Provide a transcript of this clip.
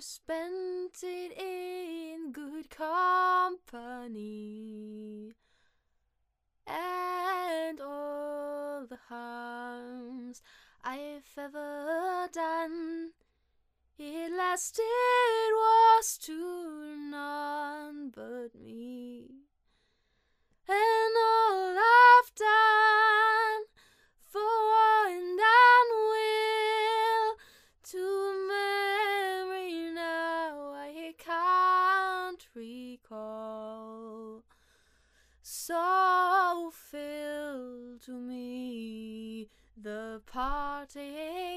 spent it in good company, and all the harms I've ever done, it lasted was to none but me. And all I've done for and will to memory now I can't recall. So fill to me the parting